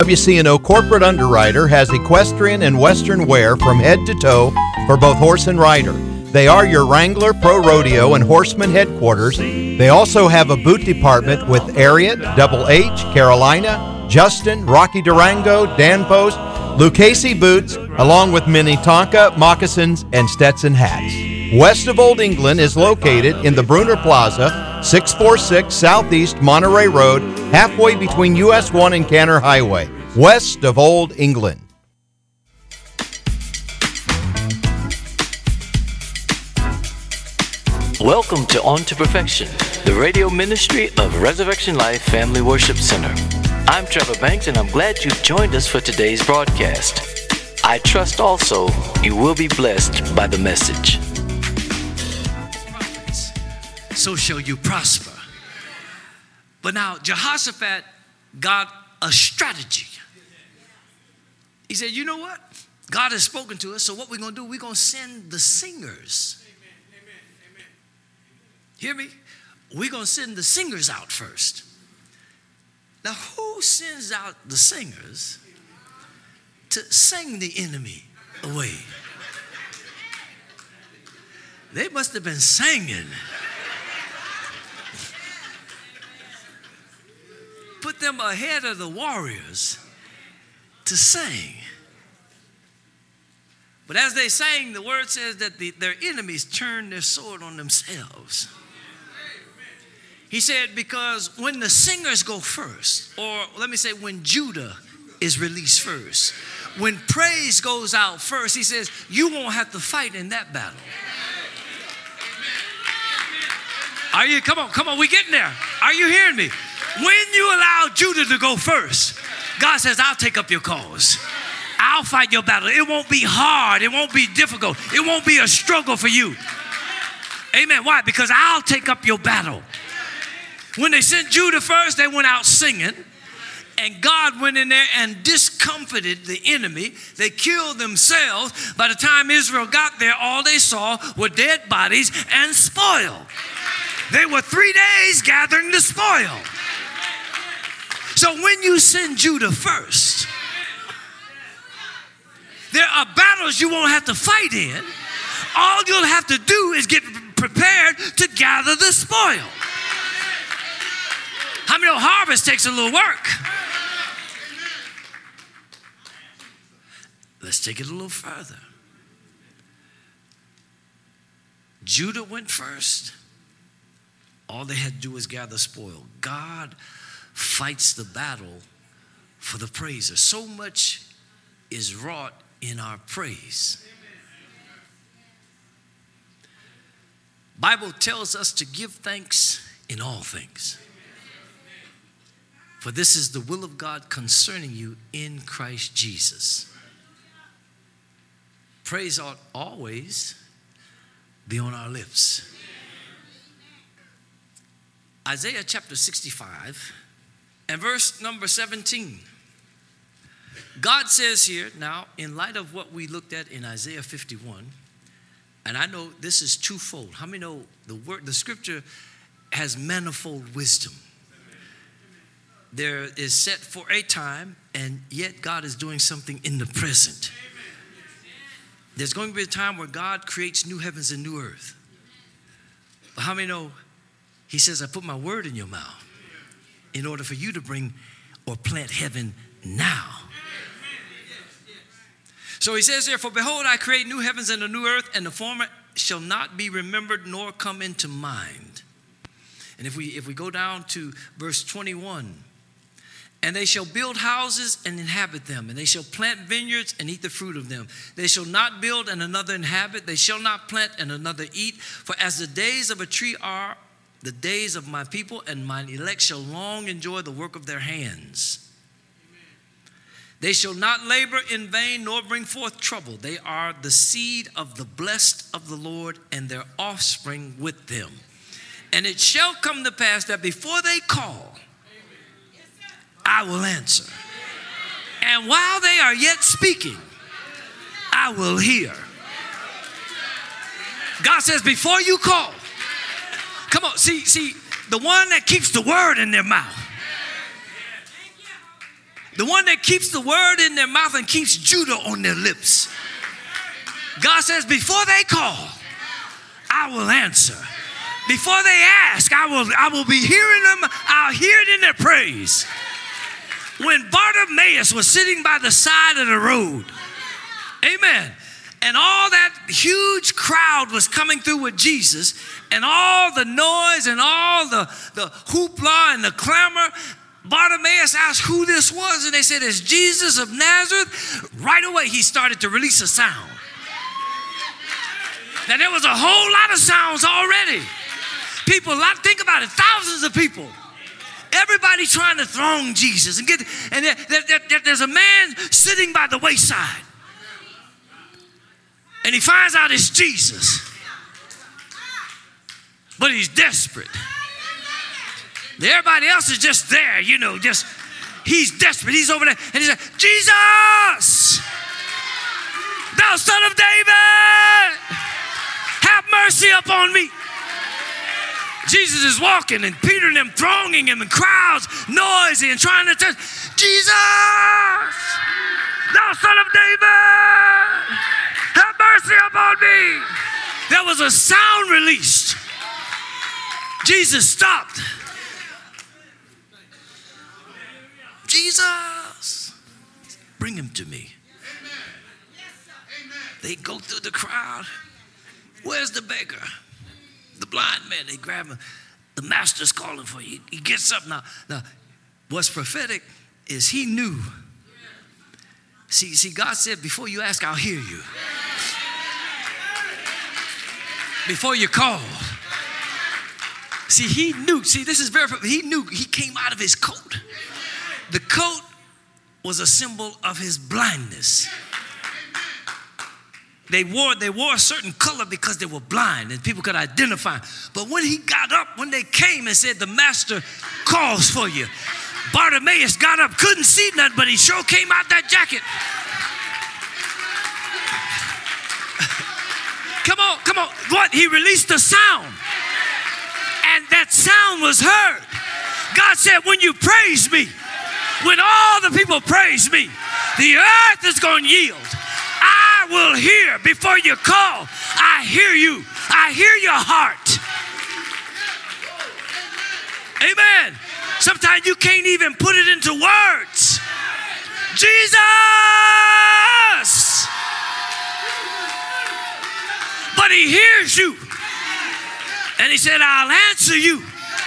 WCNO Corporate Underwriter has equestrian and western wear from head to toe for both horse and rider. They are your Wrangler, Pro Rodeo, and Horseman headquarters. They also have a boot department with Ariat, Double H, Carolina, Justin, Rocky Durango, Danfoss, Lucchese boots, along with Minnetonka, moccasins, and Stetson hats. West of Old England is located in the Bruner Plaza, 646 Southeast Monterey Road, halfway between US 1 and Canner Highway, west of Old England. Welcome to On to Perfection, the radio ministry of Resurrection Life Family Worship Center. I'm Trevor Banks, and I'm glad you've joined us for today's broadcast. I trust also you will be blessed by the message. So shall you prosper. But now Jehoshaphat got a strategy. He said, you know what? God has spoken to us, so what we're going to do, we're going to send the singers. Hear me? We're going to send the singers out first. Now, who sends out the singers to sing the enemy away? They must have been singing. Put them ahead of the warriors to sing. But as they sang, the word says that their enemies turned their sword on themselves. He said, because when the singers go first, or let me say when Judah is released first, when praise goes out first, he says, you won't have to fight in that battle. Are you, come on, we getting there. Are you hearing me? When you allow Judah to go first, God says, I'll take up your cause. I'll fight your battle. It won't be hard. It won't be difficult. It won't be a struggle for you. Amen. Why? Because I'll take up your battle. When they sent Judah first, they went out singing. And God went in there and discomfited the enemy. They killed themselves. By the time Israel got there, all they saw were dead bodies and spoil. They were 3 days gathering the spoil. So when you send Judah first, there are battles you won't have to fight in. All you'll have to do is get prepared to gather the spoil. How many know harvest takes a little work? Let's take it a little further. Judah went first. All they had to do was gather spoil. God fights the battle for the praiser. So much is wrought in our praise. Bible tells us to give thanks in all things. For this is the will of God concerning you in Christ Jesus. Praise ought always be on our lips. Isaiah chapter 65 and verse number 17. God says here, now, in light of what we looked at in Isaiah 51, and I know this is twofold. How many know the scripture has manifold wisdom? There is set for a time, and yet God is doing something in the present. There's going to be a time where God creates new heavens and new earth. But how many know he says, I put my word in your mouth in order for you to bring or plant heaven now. So he says, therefore, behold, I create new heavens and a new earth, and the former shall not be remembered nor come into mind. And if we go down to verse 21, and they shall build houses and inhabit them, and they shall plant vineyards and eat the fruit of them. They shall not build and another inhabit. They shall not plant and another eat. For as the days of a tree are the days of my people, and mine elect shall long enjoy the work of their hands. They shall not labor in vain, nor bring forth trouble. They are the seed of the blessed of the Lord, and their offspring with them. And it shall come to pass that before they call, I will answer. And while they are yet speaking, I will hear. God says, before you call, come on, see, the one that keeps the word in their mouth, The one that keeps the word in their mouth and keeps Judah on their lips. God says, before they call, I will answer. Before they ask, I will be hearing them. I'll hear it in their praise. When Bartimaeus was sitting by the side of the road, amen, and all that huge crowd was coming through with Jesus, and all the noise and all the hoopla and the clamor, Bartimaeus asked who this was, and they said, it's Jesus of Nazareth. Right away, he started to release a sound. Now, there was a whole lot of sounds already. People, think about it, thousands of people. Everybody trying to throng Jesus. And there's a man sitting by the wayside. And he finds out it's Jesus. But he's desperate. Everybody else is just there, he's desperate. He's over there. And he said, Jesus, thou son of David, have mercy upon me. Jesus is walking, and Peter and them thronging him, and crowds noisy and trying to touch. Jesus, thou son of David, have mercy upon me. There was a sound released. Jesus stopped. Jesus, bring him to me. They go through the crowd. Where's the beggar? The blind man, they grab him. The master's calling for you. He gets up now. Now, what's prophetic is he knew. See, God said, before you ask, I'll hear you. Before you call. See, he knew. See, this is very, he knew. He came out of his coat. The coat was a symbol of his blindness. They wore a certain color because they were blind and people could identify. But when he got up, when they came and said, the master calls for you, Bartimaeus got up, couldn't see nothing, but he sure came out that jacket. Come on. What? He released a sound. And that sound was heard. God said, when you praise me, when all the people praise me, the earth is going to yield. I will hear before you call. I hear you. I hear your heart. Amen. Sometimes you can't even put it into words. Jesus! But he hears you. And he said, I'll answer you.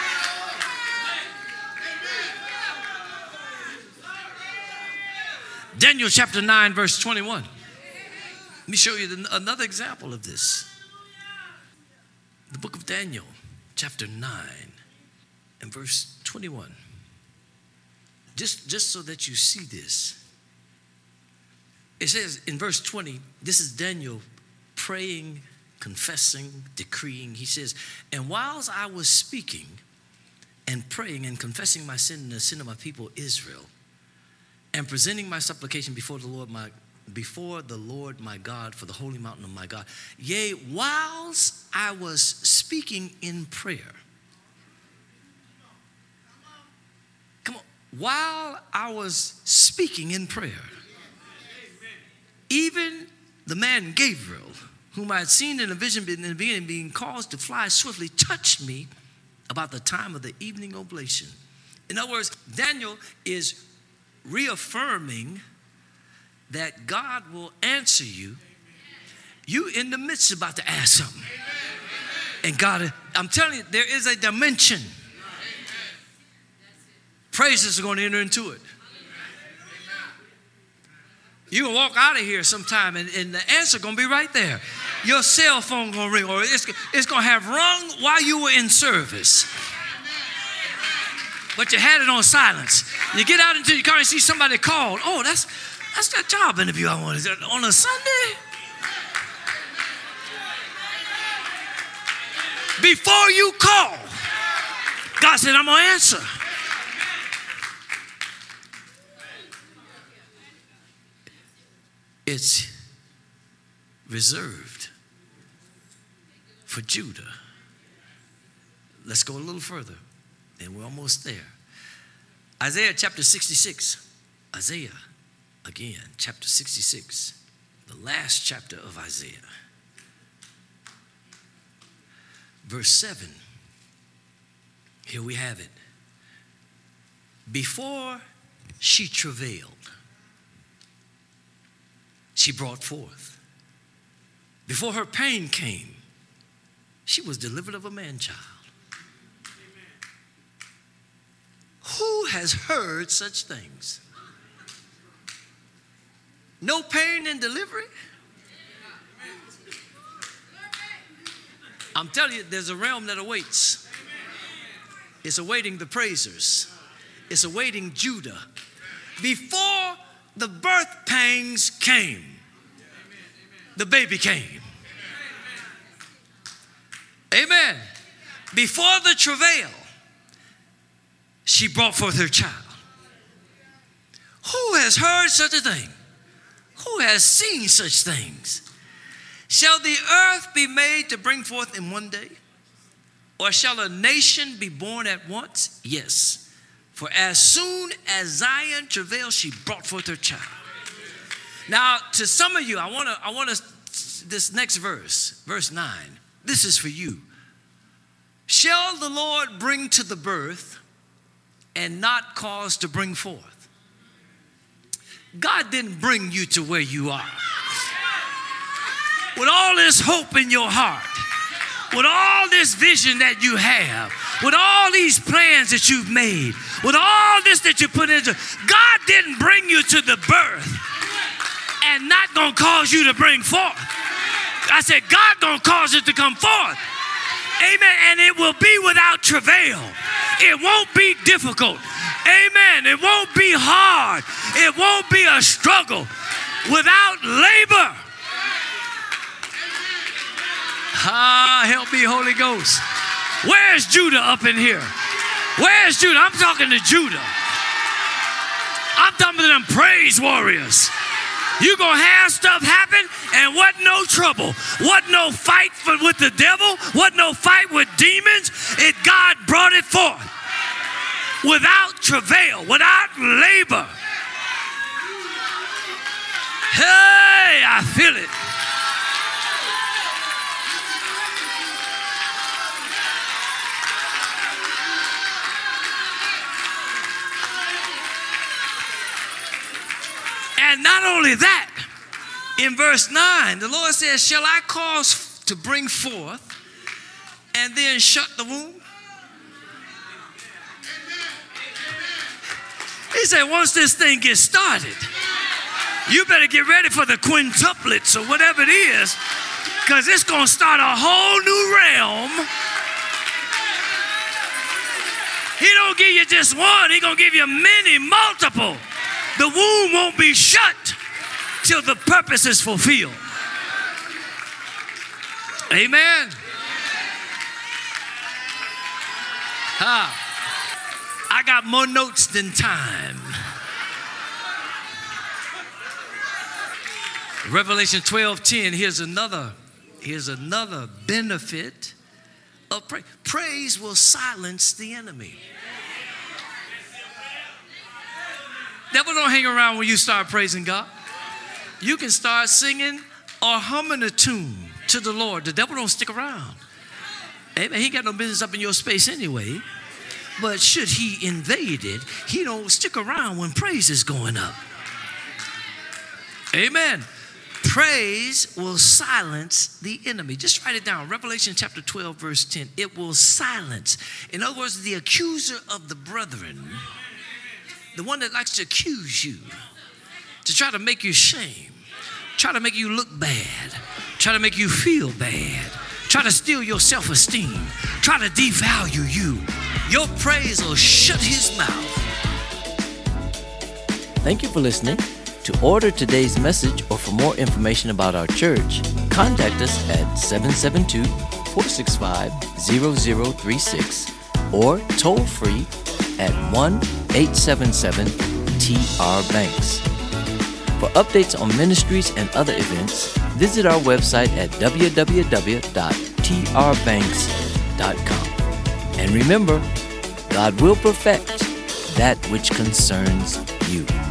Daniel chapter 9, verse 21. Let me show you another example of this. The book of Daniel, chapter 9, and verse 21. Just so that you see this. It says in verse 20, this is Daniel praying, confessing, decreeing. He says, and whilst I was speaking and praying and confessing my sin and the sin of my people Israel, and presenting my supplication before the Lord my God for the holy mountain of my God. Yea, whilst I was speaking in prayer. Come on. While I was speaking in prayer, even the man Gabriel, whom I had seen in a vision in the beginning, being caused to fly swiftly, touched me about the time of the evening oblation. In other words, Daniel is reaffirming that God will answer you. You in the midst about to ask something. And God, I'm telling you, there is a dimension. Praises are going to enter into it. You can walk out of here sometime and the answer going to be right there. Your cell phone going to ring, or it's going to have rung while you were in service. But you had it on silence. You get out into your car and see somebody called. Oh, that's that job interview I wanted on a Sunday. Before you call, God said, I'm going to answer. It's reserved for Judah. Let's go a little further, and we're almost there. Isaiah chapter 66. Isaiah, again, chapter 66, the last chapter of Isaiah. Verse 7, here we have it. Before she travailed, she brought forth. Before her pain came, she was delivered of a man-child. Who has heard such things? No pain in delivery? I'm telling you, there's a realm that awaits. It's awaiting the praisers. It's awaiting Judah. Before the birth pangs came, the baby came. Amen. Before the travail, she brought forth her child. Who has heard such a thing? Who has seen such things? Shall the earth be made to bring forth in one day? Or shall a nation be born at once? Yes. For as soon as Zion travailed, she brought forth her child. Now, to some of you, I want to this next verse, verse 9. This is for you. Shall the Lord bring to the birth and not cause to bring forth? God didn't bring you to where you are. With all this hope in your heart, with all this vision that you have, with all these plans that you've made, with all this that you put into, God didn't bring you to the birth and not gonna cause you to bring forth. I said, God gonna cause it to come forth. Amen. And it will be without travail. It won't be difficult. Amen. It won't be hard. It won't be a struggle. Without labor. Help me, Holy Ghost. Where's Judah up in here? Where's Judah? I'm talking to Judah. I'm talking to them praise warriors. You gonna have stuff happen and what no trouble. What no fight with the devil. What no fight with demons. God brought it forth. Without travail, without labor. Hey, I feel it. And not only that, in verse 9, the Lord says, shall I cause to bring forth and then shut the womb? He said, once this thing gets started, you better get ready for the quintuplets or whatever it is, because it's going to start a whole new realm. He don't give you just one. He going to give you many, multiple. The womb won't be shut till the purpose is fulfilled. Amen. I got more notes than time. Revelation 12:10, here's another benefit of praise. Praise will silence the enemy. Devil don't hang around when you start praising God. You can start singing or humming a tune to the Lord. The devil don't stick around. Amen. He ain't got no business up in your space anyway. But should he invade it, he don't stick around when praise is going up. Amen. Praise will silence the enemy. Just write it down. Revelation chapter 12, verse 10. It will silence. In other words, the accuser of the brethren, the one that likes to accuse you, to try to make you shame, try to make you look bad, try to make you feel bad, try to steal your self-esteem, try to devalue you. Your praise will shut his mouth. Thank you for listening. To order today's message or for more information about our church, contact us at 772-465-0036 or toll free at 1-877-TR-BANKS. For updates on ministries and other events, visit our website at www.trbanks.com. And remember, God will perfect that which concerns you.